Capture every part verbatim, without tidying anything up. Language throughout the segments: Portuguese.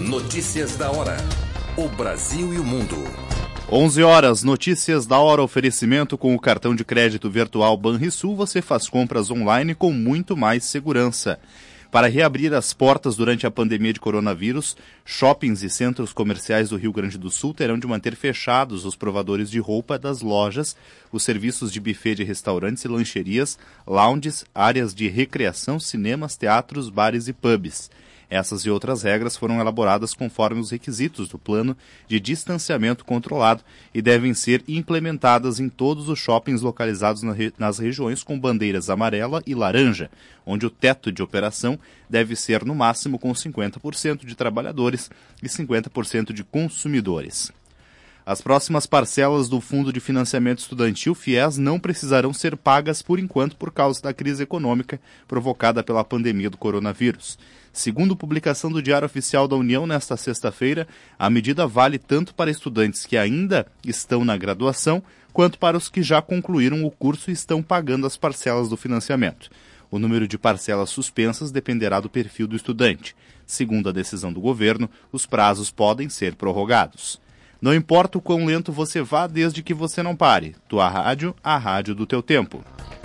Notícias da hora. O Brasil e o mundo. onze horas, notícias da hora, oferecimento com o cartão de crédito virtual Banrisul, você faz compras online com muito mais segurança. Para reabrir as portas durante a pandemia de coronavírus, shoppings e centros comerciais do Rio Grande do Sul terão de manter fechados os provadores de roupa das lojas, os serviços de buffet de restaurantes e lancherias, lounges, áreas de recreação, cinemas, teatros, bares e pubs. Essas e outras regras foram elaboradas conforme os requisitos do plano de distanciamento controlado e devem ser implementadas em todos os shoppings localizados na re... nas regiões com bandeiras amarela e laranja, onde o teto de operação deve ser no máximo com cinquenta por cento de trabalhadores e cinquenta por cento de consumidores. As próximas parcelas do Fundo de Financiamento Estudantil, FIES, não precisarão ser pagas por enquanto por causa da crise econômica provocada pela pandemia do coronavírus. Segundo publicação do Diário Oficial da União nesta sexta-feira, a medida vale tanto para estudantes que ainda estão na graduação, quanto para os que já concluíram o curso e estão pagando as parcelas do financiamento. O número de parcelas suspensas dependerá do perfil do estudante. Segundo a decisão do governo, os prazos podem ser prorrogados. Não importa o quão lento você vá, desde que você não pare. Tua rádio, a rádio do teu tempo.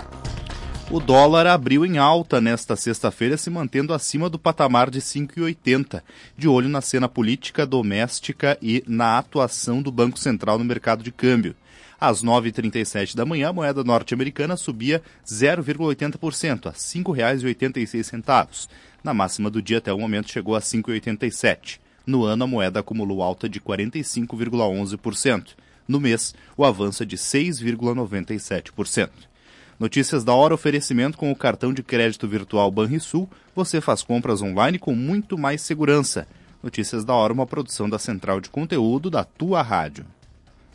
O dólar abriu em alta nesta sexta-feira, se mantendo acima do patamar de cinco reais e oitenta centavos, de olho na cena política doméstica e na atuação do Banco Central no mercado de câmbio. Às nove e trinta e sete da manhã, a moeda norte-americana subia zero vírgula oitenta por cento, a cinco reais e oitenta e seis centavos. Na máxima do dia, até o momento, chegou a cinco reais e oitenta e sete centavos. No ano, a moeda acumulou alta de quarenta e cinco vírgula onze por cento. No mês, o avanço é de seis vírgula noventa e sete por cento. Notícias da hora, oferecimento com o cartão de crédito virtual Banrisul. Você faz compras online com muito mais segurança. Notícias da hora, uma produção da Central de Conteúdo da Tua Rádio.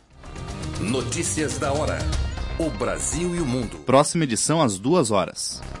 Notícias da hora. O Brasil e o mundo. Próxima edição às duas horas.